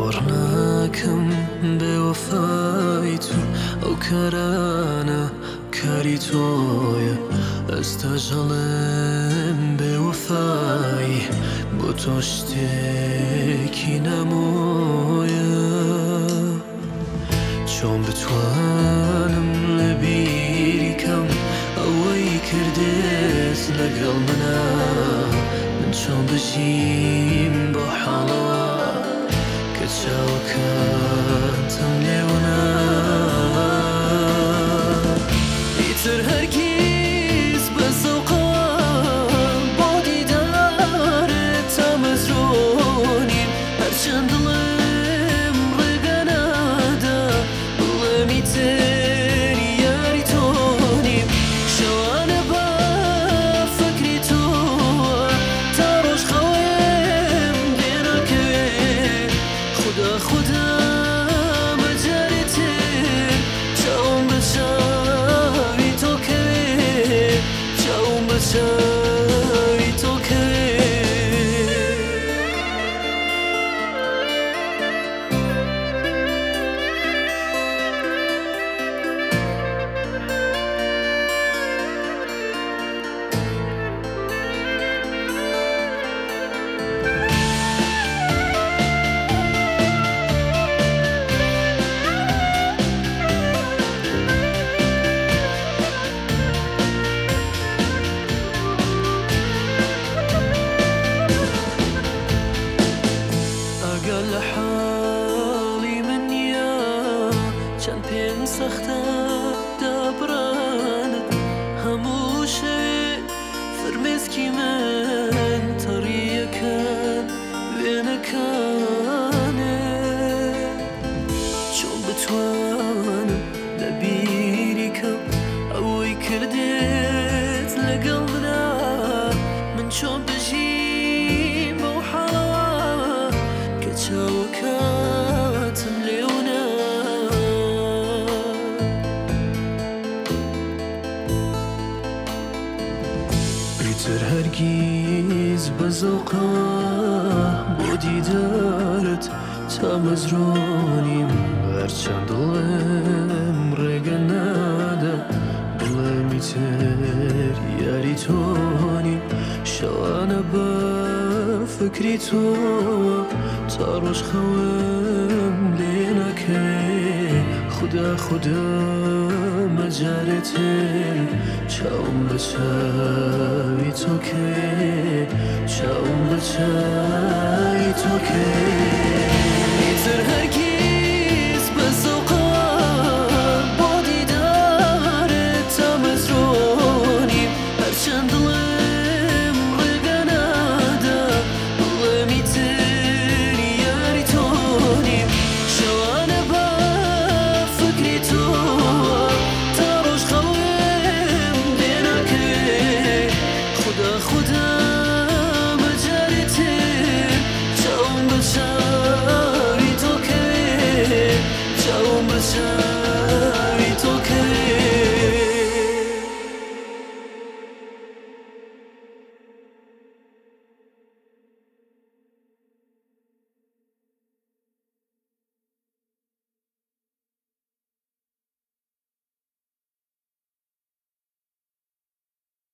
باورناکەم بێوەفای تۆ ئەو کارانە کاری تۆیە ئەستا ژەڵێم بێوەفایی بۆ تۆ شتێکی نامۆیە چۆن بتوانم لە بیری کەم ئەوەی کردێت لەگەڵ منە من چۆن بژیم بۆ حاڵەوە کە چاوەکانتم لێوەنا ئیتر هەرگیز بە زەوقەوە بۆ دیدارت تامەزرۆنیم هەرچەند دڵم ڕێگە نادا بڵێم ئیتر یاری تۆ نیم شەوانە بە فکری تۆوە تا ڕۆژخەوەم لێناکەوێ خدا خدا مەجاری تر چاوم بە چاوی تۆ کەوێ چاوم بە چاوی تۆ کەوێ ئەگەر لە حاڵی منیە چەند پێم سەختە دابڕانت هەموو شەوێ فرمێسکی من تەڕیەکەن وێنەکانێ چۆن بتوانم لە بیری کەم ئەوەی کردێت لەگەڵ منە من چۆن بژیم بەو حاڵەوە کە چاوەکاتم لێوەنا ئیتر هەرگیز بە زەوقەوە بۆ دیدارت تامەزرۆنیم هەرچەند دڵم ڕێگە نادا بڵێم ئیتر یاری تۆ نیم شەوانە بە فکری تۆوە تا ڕۆژخەوەم لێناکەوێ خدا خدا مەجارێتر چاوم بە چاوی تۆ کەوێ چاوم بە چاوی تۆ کەوێ ئیتر هەرگیز بە زەوقەوە بۆ دیدارت تامەزرۆنیم هەرچەند دڵم ڕێگە نادا بڵێم ئیتر یاری تۆ نیم شەوانە بە فکری تۆوە تا ڕۆژخەوەم لێناکەوێ خدا خدا